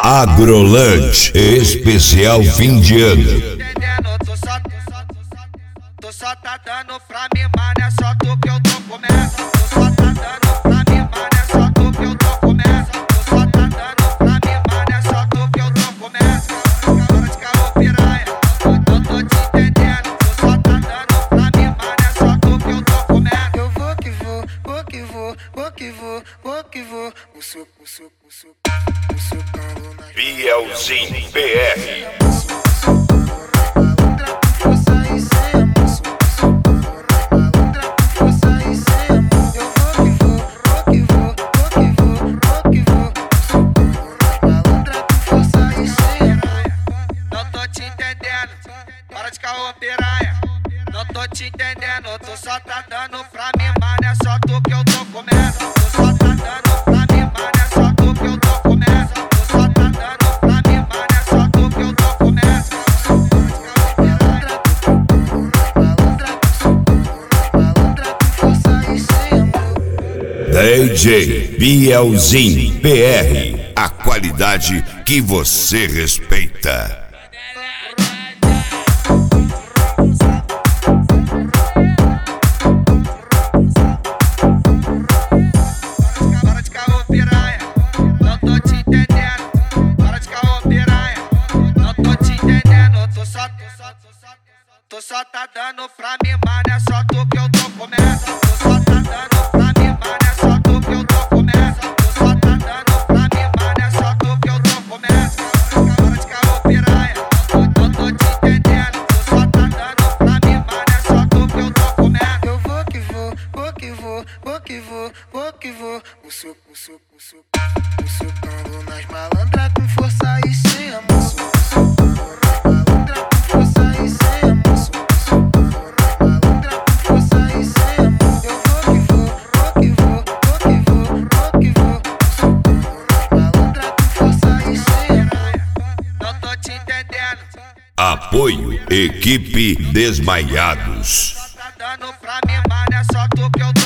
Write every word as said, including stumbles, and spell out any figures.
Agrolante especial fim de ano. Tu só, tu só tá dando pra mim, mano, é só tu que eu tô comendo. Tu só tá dando pra mim, mano, é só tu que eu tô comendo. Tu só tá dando pra mim, mano, é só tu que eu tô comendo. Para de caô, piranha, eu tô te entendendo. Tu só tá dando pra mim, mano, é só tu que eu tô comendo. Eu vou que vou, vou que vou, vou que vou, vou que vou. O suco, o suco, o suco, o sucando na Bielzinho B R. Para de caô, piranha, não tô te entendendo. Tu só tá dando pra mim, mano, é só tu que eu tô comendo. Tu só tá dando pra mim, mano, é só tu que eu tô comendo. Tu só tá dando pra mim, mano, é só tu que eu tô comendo. D J Bielzinho B R, a qualidade que você respeita. Para de caô, piranha, não tô te entendendo. Para de caô, piranha, não tô te entendendo. Tu só, tu só, tu só, tu só tá dando pra mim, mano, é só tu que eu tô comendo. Tu só tá dando pra mim, mano, é só tu que eu tô comendo. Tu só tá dando pra mim, mano, é só tu que eu tô comendo. Para de caô, piranha, não tô te entendendo. Tu só tá dando pra mim, mano, é só tu que eu tô comendo. Eu vou que vou, vou que vou, vou que vou, vou que vou. O suco, o suco, o suco, o sucando nas malandras com força e sem amor. Apoio Equipe Desmaiados. Tá dando pra mim, mano, é só tu que eu